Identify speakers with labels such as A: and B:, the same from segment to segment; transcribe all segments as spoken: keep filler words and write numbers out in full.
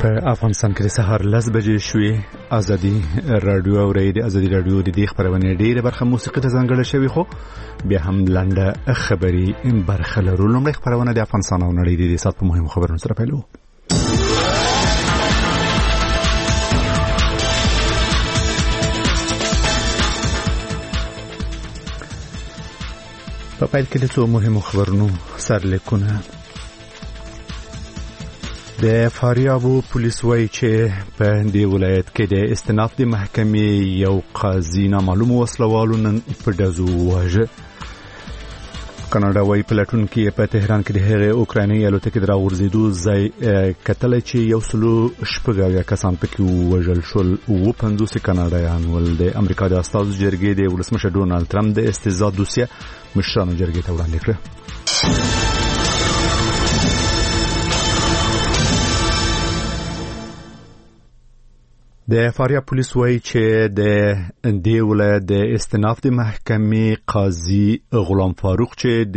A: په افغانستان کې د سهار لس بجې شوې. ازادي رادیو او د ازادي رادیو د دې خبرونه ډېره برخه موسیقي ته ځانګړې شوې، خو بیا هم لنډه خبري برخه لرو. لومړی خبرونه د افغانستان او نړۍ د سات په مهمو خبرونو سره پیلو. په پیل کې د څو مهمو خبرونو سرلیکونه. د فاریاب پولیس وایي چې په دې ولایت کې د استناف د محکمې یو قاضي نامعلوم وسلوالو نن په ډزو وواژه. کاناډا وایي پلټون کې په تهران کې د هغې اوکرایني الوتکې د راغورځېدو ځای کتلی چې یو سلو شپږ اویا کسان پکې ووژل شول. اووه پنځوس کاناډایان ول. د امریکا د استازو جرګې د ولسمشر ډونالډ ټرمپ د استهزاء دوسیه مشرانو جرګې ته وړاندې کړه. د فاریاب پولیس وایي چې د دې ولایت د استناف د محکمې قاضي غلام فاروق چې د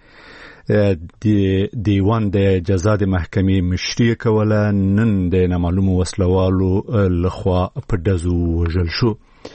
A: د دیوان د جزا د محکمې مشري کوله نن د نامعلومو وسلوالو لخوا په ډزو وژل شو.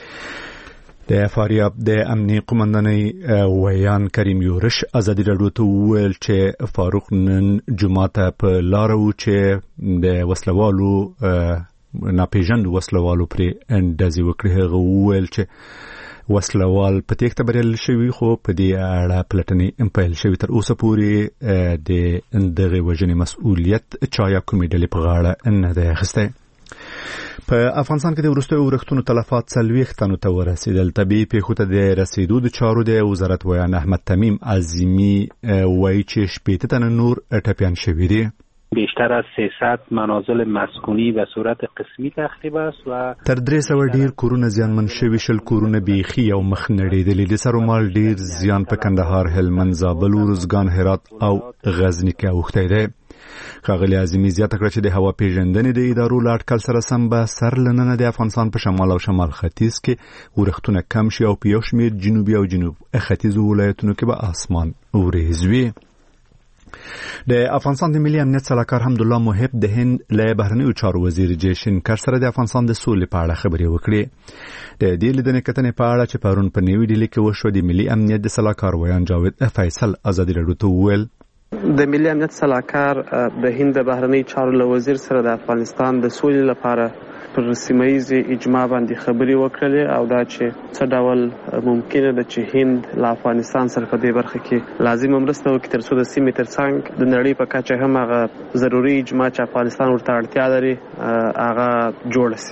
A: د فاریاب د امنیه قومندانۍ ویان کریم یورش ازادي راډیو ته وویل چې فاروق نن جمعه ته په لاره و چې د وسلوالو ناپېژند وسلوالو پرې ډزې وکړې. هغه وویل چې وسلوال په تېښته بریالي شوي، خو په دې اړه پلټنې پیل شوي. تر اوسه پورې د دغې وژنې مسؤلیت چا یا کومې ډلې په غاړه نه دی اخیستی. په افغانستان کې د وروستیو ورښتونو تلفات څلوېښت تنو ته ورسېدل. طبیعي پیښو ته د رسېدو د چارو د وزارت ویان احمد تمیم عظیمي وایي چې شپېته تنه نور ټپیان شوي دي.
B: بیشتر از سیصد منازل مسکونی به صورت قسمی تخریب است و
A: تر درې سوه ډیر کورونه زیانمن شوي، شل کورونه بیخي او مخ نړېدلي. د سرومال ډیر زیان په کندهار، هلمند، زابل، روزګان، هرات او غزني کې اوښتی دی. ښاغلي عظیمي زیاته کړه چې د هوا پیژندنې د ادارو له اټکل سره سم به سرلننه د افغانستان په شمال او شمال ختیځ کې ورښتونه کم شي او په یو شمېر جنوبي او جنوب ختیځو ولایتونو کې به اسمان وریځ وي. د افغانستان د ملي امنیت سلاکار حمدالله محب د هند له بهرنیو چارو وزیر جیشنکر سره د افغانستان د سولې په اړه خبرې وکړې. د دې لیدنې کتنې په اړه چې پرون په نیوي ډیلي کې وشوه، د ملي امنیت د سلاکار ویان جاوید فیصل ازادي راډیو ته وویل
C: د ملي امنیت سلاکار د هند د بهرنیو چارو له وزیر سره د افغانستان د سولې لپاره پر سیمه‌ایز اجماع باندې خبرې وکړلې او دا چې څه ډول ممکنه ده چې هند له افغانستان سره په دې برخه کې لازم مرسته وکړي ترڅو د سیمې ترڅنګ د نړۍ په کچه هم هغه ضروري اجماع چې افغانستان ورته اړتیا لري هغه جوړ شي.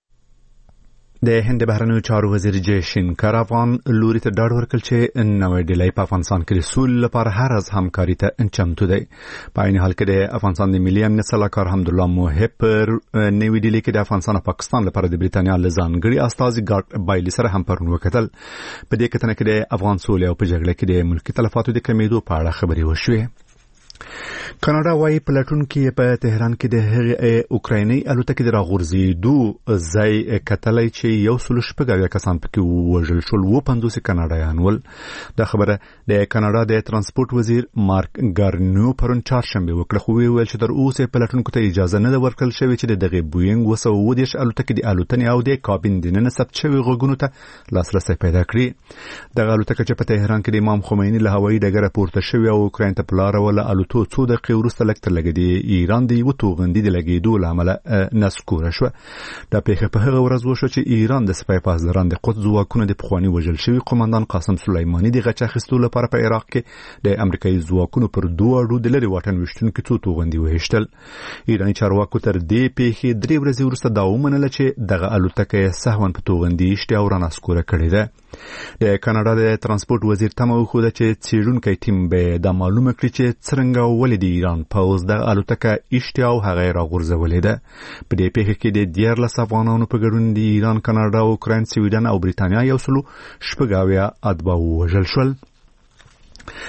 A: د هند بهرنیو چارو وزیر جیشنکر افغان لوري ته ډاډ ورکړ چې نوې ډیلۍ په افغانستان کې د سولې لپاره هر از همکاري ته چمتو دی. په عین حال کې د افغانستان د ملي امنیت سلاکار حمدالله محب پر نوې ډیلۍ کې د افغانستان او پاکستان لپاره د بریتانیا له ځانګړي استازي ګارد بایلی سره هم پرون وکتل. په دې کتنه کې د افغان سولې او په جګړه کې د ملکي تلفاتو د کمیدو په اړه خبرې وشوې. کاناډا وايي پلټون کې په تهران کې د هغې اوکرایني الوتکې د راغورځېدو ځای کتلی چې یو سلو شپږ اویا کسان پکې ووژل شول. اووه پنځوس کاناډایان ول. دا خبره د کاناډا د ترانسپورت وزیر مارک ګارنیو پرون چهارشنبه وکړه، خو ویل چې تر اوسه پلټونکو ته اجازه نه ده ورکړل شوې چې د دغې بوینګ اوه سوه اووه دېرش الوتکې د الوتنې او د کابین دننه ثبت شوي غږونو ته لاسرسی پیدا کړي. دغه الوتکه چې په تهران کې د امام خمیني له هوایي ډګره پورته شوې او اوکراین ته په لاره وله الوتو څو دقیقې وروسته لږ تر لږه د ایران د یوه توغندي د لګېدو له امله نسکوره شوه. دا پیښه په هغه ورځ وشوه چې ایران د سپای پاسداران د قدس ځواکونو د پخواني وژل شوي قومندان قاسم سلیماني د غچ اخیستو لپاره په عراق کې د امریکایي ځواکونو پر دواړو د لرې واټن ویشتونکو څو توغندي وهیشتل. ایراني چارواکو تر دې پیښې درې ورځې وروسته دا ومنله چې دغه الوتکه یې سهواً په توغندي ایشتې او رانسکوره کړې ده. د کاناډا د ترانسپورت وزیر تمه وښوده چې څېړونکی ټیم به دا معلومه کړي چې څرنګه او ولې د ایران پوځ د الوتکه ایشتې او هغه یې راغورځولې ده. په دې پیښه کې د دیارلس افغانانو په ګډون د ایران، کاناډا، اوکراین، سویډن او بریتانیا یو سلو شپږ اویا اتباع ووژل شول.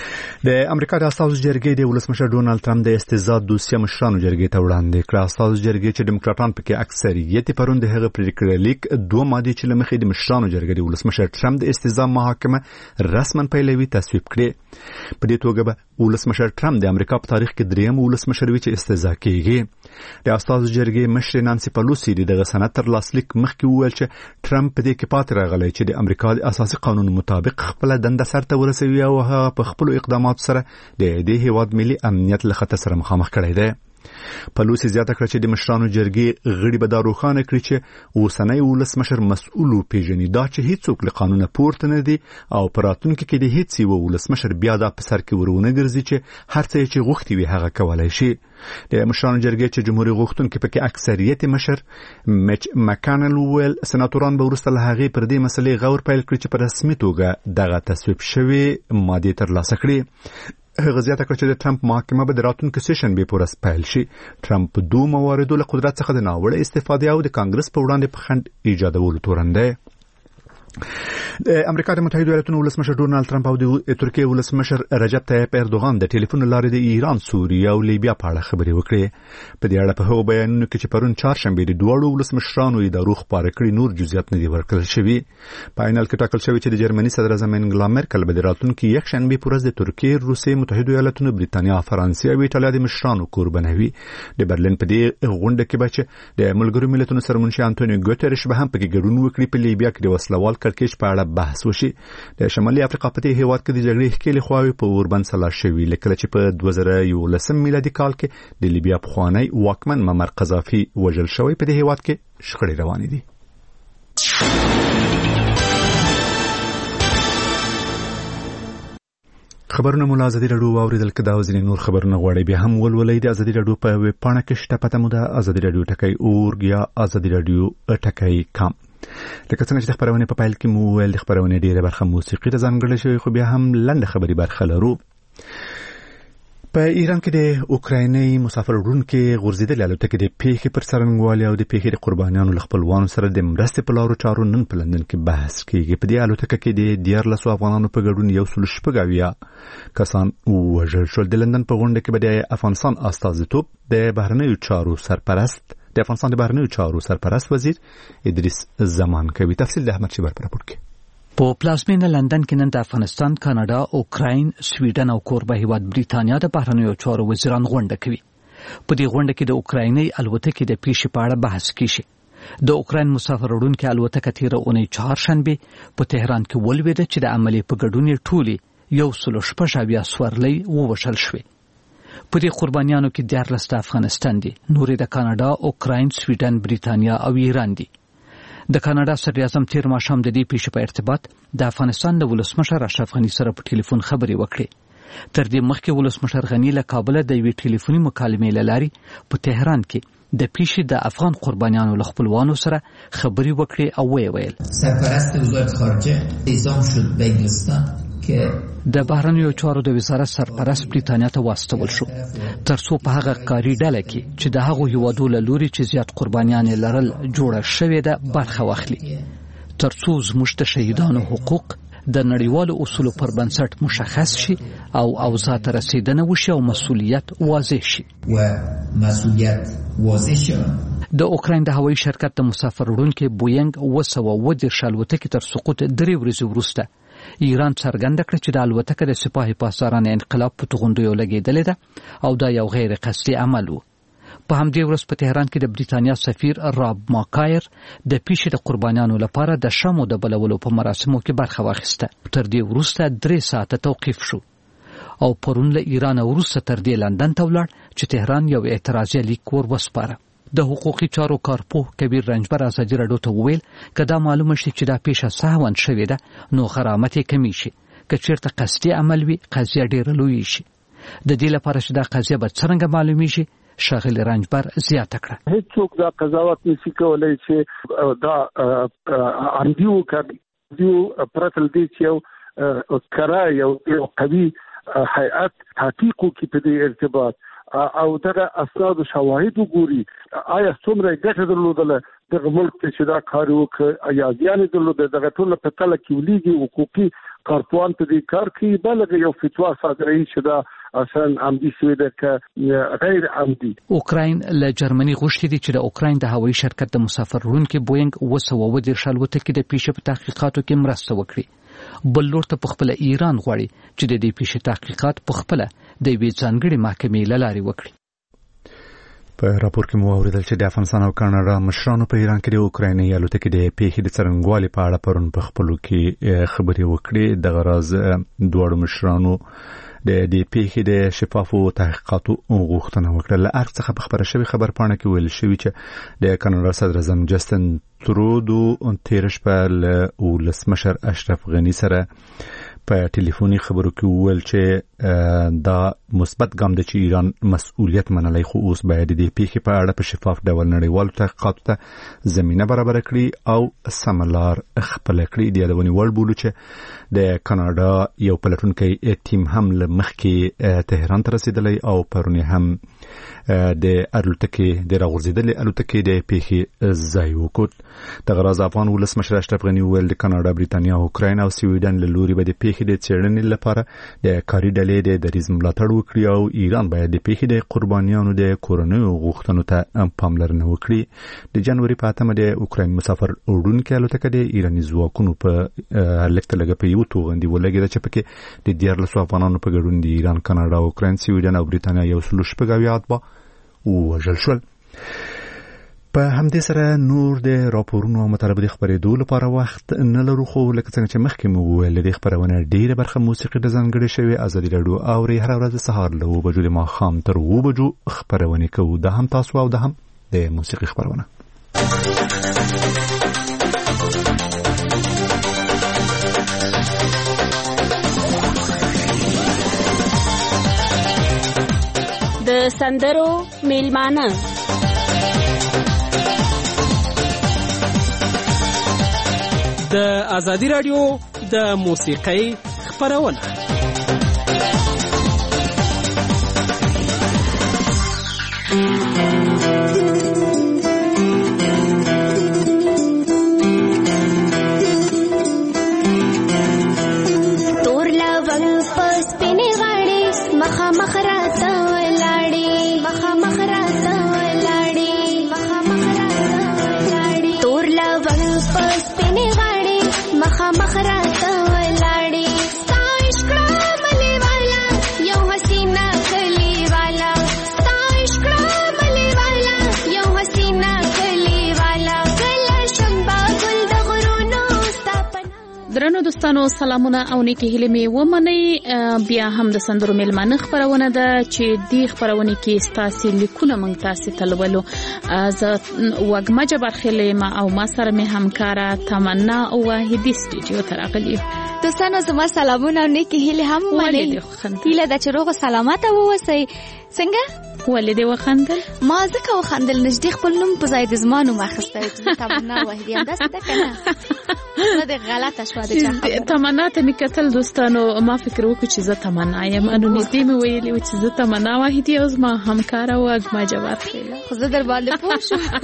A: د امریکا د اساسي جرګې د ولسمشر ډونالد ټرمپ د استزاد دوسیه مشرانو جرګې ته وړاندې کړ. اساسي جرګې چې ډیموکراټان پکې اکثریت پرون د هغه پریکړه لیک دوه ماده چې لمخې د مشرانو جرګې د ولسمشر ټرمپ د استزاد محاکمه رسما پیلوي تصویب کړي. په دې توګه به ولسمشر ټرمپ د امریکا په تاریخ کې دریم ولسمشر وي چې استزاد کیږي. د اساسي جرګې مشر نانسي پلوسی دغه سند تر لاسلیک مخکې وویل چې ټرمپ په دې کې پاتې راغلی چې د امریکا د اساسي قانون مطابق خپل دنده سرته ورسوي او هغه په خپل اقدامات سره د دې هیواد ملي امنیت له خطر سره مخامخ کړی دی. پلوسی زیاته کړه چې د مشرانو جرګې غړي به دا روښانه کړي چې اوسنی ولسمشر مسؤل پیژني دا چې هیڅوک له قانونه پورته نه دي او په راتلونکي کې د هیڅ یو ولسمشر بیا دا په سر کې ورونه ګرځي چې هر څه چې غوښتي وي هغه کولای شي. د مشرانو جرګې چې جمهوریت غوښتونکي پکې اکثریت مشر میچ مکانل ویل سناتوران به وروسته له هغې پر دې مسلې غور پیل کړي چې په رسمي توګه دغه تصویب شوی ماده ترلاسه کړي. هغه زیاته کړه چې د ټرمپ محاکمه به د راتلونکي سیشن به پورس پیل شي. ټرمپ په دوه مواردو له قدرت څخه د ناوړه استفادې او د کانګرس په وړاندې په خنډ ایجادولو تورن دی. د امریکا د متحده ایالاتونو ولسمشر ډونالد ټرمپ او د ترکیه ولسمشر رجب طیب اردوغان د ټلیفون لارې د ایران، سوریه او لیبیا په اړه خبرې وکړې. په دې اړه په هغو بیانونو کې چې پرون چهارشنبه د دوه ولسمشرانو ادارو خبرې کړې نور جزئیات نه دي ورکړل شوي. په عین حال کې ټاکل شوی چې د جرمني صدر اعظم انګلا مرکل به د راتلونکي یکشنبه په ورځ د ترکیه، روسیې، متحده ایالاتونو، بریتانیا، فرانسې او ایټالیا د مشرانو کور بنوي. د برلین په دې غونډه کې به چې د ملګرو ملتونو سرمنشي انټونیو ګوتریش به هم پکې ګډون وکړي. په لیبیا کې د وسلوال کړکېچ په اړه بحث وشي. د شمالي افریقا په دې هیواد کې د جګړې ښکېلې خواوې په اوربند سلا شوي لکه چې په دوه زره یولسم میلادي کال کې د لیبیا پخوانی واکمن معمر قذافي وژل شوی. په دې هیواد کې شخړې روانې دي. خبرونه مولا ازادي راډیو اوریدل کدا وزین نور خبرونه غواړي بیا هم ولولئ د ازادي راډیو په ویب پاڼه کې شته پته مو ده ازادي راډیو ټکی اورګ یا ازادي راډیو ټکی کام. لکه څنګه چې د خبرونه په پایل کې مو ویل د خبرونه ډیره برخه موسیقي ته ځانګړې شوی خو بیا هم لنډه خبري برخه لرو. په ایران کې د اوکرایني مسافر وړونکو غورځیدل الوتکې د پیښې پر سرنګوالي او د پیښې د قربانیانو خپلوانو سره د مرستې په لارو چارو نن په لندن کې بحث کیږي. په دې الوتکه کې د دیارلسو افغانانو په ګډون یو سل شپږ اویا کسان وژل شول. د لندن په غونډه کې به د افغانستان استازیتوب د بهرنیو چارو سرپرست د افغانستان د بهرنیو چارو سرپرست وزیر ادریس زمان کوي. تفصیل د احمد شیبر پر راپور کې.
D: په پلازمینه لندن کې نن د افغانستان، کاناډا، اوکراین، سویډن او کوربه هیواد بریتانیا د بهرنیو چارو وزیران غونډه کوي. په دې غونډه کې د اوکرایني الوتکې د پیښې په اړه بحث کیږي. د اوکراین مسافر وړونکو الوتکه تیره اونۍ چهارشنبه په تهران کې ولوېده چې د عملي په ګډون ټولي یو سل شپږ اویا سورلۍ ووژل شوې. په دې قربانیانو کې دیارلس د افغانستان دي، نورې د کاناډا، اوکراین، سویډن، بریتانیا او ایران دي. د کاناډا صدر اعظم تیر ماښام د دې پیښې په ارتباط د افغانستان د ولسمشر اشرف غني سره په ټلیفون خبرې وکړې. تر دې مخکې ولسمشر غني له کابل د یوې ټلیفوني مکالمې له لارې په تهران کې د پیښې د افغان قربانیانو له خپلوانو سره خبرې وکړې او ویې ویل
E: سرپرست وزارت خارجه اعزام شد به انګلستان که
D: د بهرنیو چارو د وزارت سرپرست بریتانیا ته واستول شو ترڅو په هغه کاري ډله کې چې د هغو هیوادو له لوري چې زیات قربانیان لرل جوړه شوې ده برخه واخلي، ترڅو زموږ د شهیدانو حقوق د نړیوالو اصولو پر بنسټ مشخص شي او اوضاع ته رسیدنه وشي او مسؤلیت واضح شي.
E: و مسؤلیت واضح شي.
D: د اوکراین د هوایي شرکت د مسافر وړونکو بوینګ اوه سوه اووه دېرش الوتکې تر سقوط درې ورځې وروسته ایران څرګنده کړه چې د الوتکه د سپاه پاسداران انقلاب په توغندیو لګېدلې ده او دا یو غیر قصدي عمل و. په همدې ورځ په تهران کې د بریتانیا سفیر راب ماکایر د پیښې د قربانیانو لپاره د شمو د بلولو په مراسمو کې برخه واخیسته. تر دې وروسته درې ساعته توقیف شو او پرون له ایران وروسته تر دې لندن ته ولاړ چې تهران یو اعتراضي لیک ور وسپاره. د حقوقي چارو کارپوه کبیر رنجبر ازادي راډیو ته وویل که دا معلومه شي چې دا پیښه سهوا شوې ده نو غرامت یې کمی شي، که چیرته قصدي عمل وي قضیه ډیره لوی شي. د دې لپاره چې دا قضیه به څرنګه معلومیږي شاغل رنجبر زیاته کړه.
F: هیڅوک دا قضاوت نشي کولای چې دا اندیو کړي پرتل دي چې یو کرای یو قوي هیئت تحقیق کوي په دې ارتباط او دغه اسناد او شواهد وګوري آیا څومره ګټه درلودله دغه ملک چې دا کار وکړ یا زیان درلوده. دغه ټول په تله کې ولېږي حقوقي کارپوهان په دې کار کې بلغه یو فتوا صادروي چې دا اصلا عمدي شوی ده که غیر عمدي.
D: اوکراین له جرمني غوښتي دي چې د اوکراین د هوایي شرکت د مسافر وړونکي بوینګ اوه سوه اوه دېرش الوتکې د پیښې په تحقیقاتو کې مرسته وکړي. بل لور ته په خپله ایران غواړي چې د دې پیښې تحقیقات په خپله د یوې ځانګړې محکمې له لارې وکړي.
A: په راپور کې مو اوریدل چې د افغانستان او کاناډا مشرانو په ایران کې د اوکرایني الوتکې د پیښې د څرنګوالي په اړه پرون په خپلو کې خبرې وکړې. دغه راز دواړو مشرانو د دې پیښې د شفافو تحقیقاتو غوښتنه وکړه. له ارګ څخه په خبره شوې خبرپاڼه کې ویل شوي چې د کاناډا صدر اعظم جسټن ترودو تېره شپه له ولسمشر اشرف غني سره په ټلیفوني خبرو کې وویل چې دا مثبت ګام دی چې ایران مسؤلیت منلی، خو اوس باید د دې پیښې په اړه په شفاف ډول نړیوالو تحقیقاتو ته زمینه برابره کړي او سمه لار خپله کړي. د یادونې وړ بولو چې د کاناډا یو پلټونکی ټیم هم له مخکې تهران ته رسېدلی او پرون هم د الوتکې د راغورځېدلې الوتکې د پیښې ځای وکوت. دغه راز افغان ولسمشر اشرف غني وویل د کاناډا، بریتانیا، اوکراین او سویډن له لوري به د پیښې د څېړنې لپاره د کاري ډلې د دریځ ملاتړ وکړي او ایران باید د پیښې د قربانیانو د کورنیو غوښتنو ته پاملرنه وکړي. د جنوري په اتمه د اوکراین مسافر وړونکې الوتکه د ایراني ځواکونو په لږ ته لږه په یو توغندي ولګېده چې پکې د دیارلسو افغانانو په ګډون د ایران، کاناډا، اوکراین، سویډن او بریتانیا یو سلو شپږ اویا اتباع ووژل شول. په همدې سره نور د راپورونو او مطالبو د خبرېدو لپاره وخت نه لرو، خو لکه څنګه چې مخکې مو وویل د خبرونه ډېره برخه موسیقي ته ځانګړې شوې. ازادي راډیو اوري هره ورځ د سهار له اوه بجو د ماښام تر اوه بجو خبرونه کوو. دا هم تاسو او دا هم د موسیقي خبرونه.
G: د سندرو میلمانه
H: د ازادي راډیو د موسیقۍ خبرونه.
I: تور لونګ پس پینې غاړي مخه مخ راته ولاړې مخه مخ راته ولاړې مخه مخ راته ولاړې تور لونګ پس پینې غاړي مخه مخ راته ولاړې ستایش کړه ملي والا یو حسینا کلی والا ستایش کړه ملي والا یو حسینا کلی والا کله شنبا ګل د غرونو ستاپنا.
G: درنو دوستانو سلامونه او نیکی هیله می ومنئ. بیا هم د سندرو میلمانه خبرونه ده چې دی خبرونه کې ستاسو لیکونه مونږ تاسو ته لولو. زه وګما جبر خلیمه او ما سره می همکارا تمنا او واحدی سټوډیو ته راغلی.
J: دوستانو زما سلامونه او نیکی هیله هم ومنئ. هیله د چروغ سلامت او وسی. څنګه
G: ولې وخندل؟
J: ما ځکه وخندل نږدې خپل نوم په ځای د زمانو ماخسته چې تمنا واحدی هم داسې ده کنه. نه د غلطه شو د چا
G: تمنا ته می کتل. دوستانو ما فکر وکړ چې زه تمنا یم، انو نږدې می ویلې و چې زه تمنا واحدی او زما همکارا و اګما جواب خیله.
J: خو زه در باندې پوه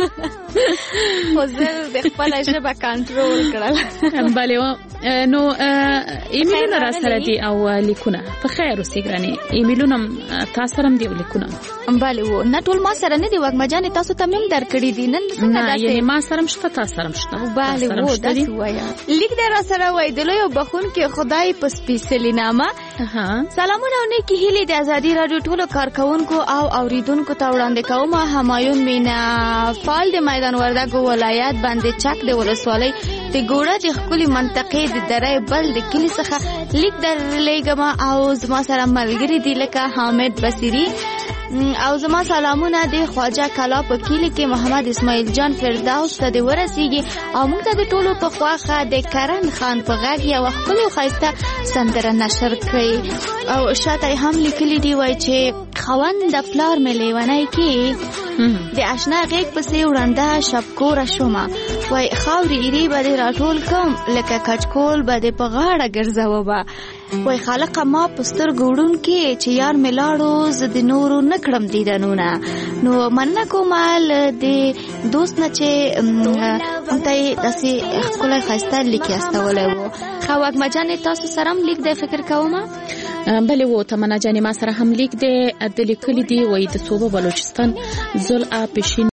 J: شم، خو زه د خپل ژبه کنټرول کړل.
G: بله نو ایمیلونه را سره دي او لیکونه. په خیر اوسئ ګرانې. ایمیلونه تاسو سره هم دي لیکونه؟
J: بله و نه ټول ما سره نه دی وګما جانې تاسو ته مم درکړي دي. نن
G: نه یعنی ما سره مشته تاسو سره مشته.
J: بله و داسې وایا. لیک در سره وای د لوی بخون کې خدای په سپیشلی نامه. سلامونه او نیکی هیلې د ازادي راډیو ټولو کارکونکو او اوریدونکو ته وړاندې کوم. همایون مینا فعال د میدان وردګو ولایت باندې چک د ولسوالۍ د ګوړه د خپل منطقې د درې بل د کلی څخه لیک در لېګما او زما سره ملګری دی لکه حامد بصری او زما سلامونه د خواجه کلا په کلی کې محمد اسماعیل جان فردوس ته د ورسیږي او موږ ته د ټولو په خواخه د کرن خان په غږ یو خپل خایسته سندره نشر کړي او شاته هم لیکلي دی وای چې خوند د فلار مې لیونای کې د آشنا غیږ پسې وړاندې شپکور شوما وای خاوري ایری به راټول کوم لکه کچکول به په غاړه ګرځاوه. وای خالق ما پستر ګوډون کې چې یار ملاړو ز د نورو نکړم دیدنونه نو مننه کوم د دوست نه چې مونته داسې خپل خاصه لیکي استولای وو خو اګه مجانه تاسو سره هم لیک د فکر کوم
G: بله و تمنا جانې ما سره هم لیک د د لیکلي دی وای د صوبه بلوچستان زل آ پښین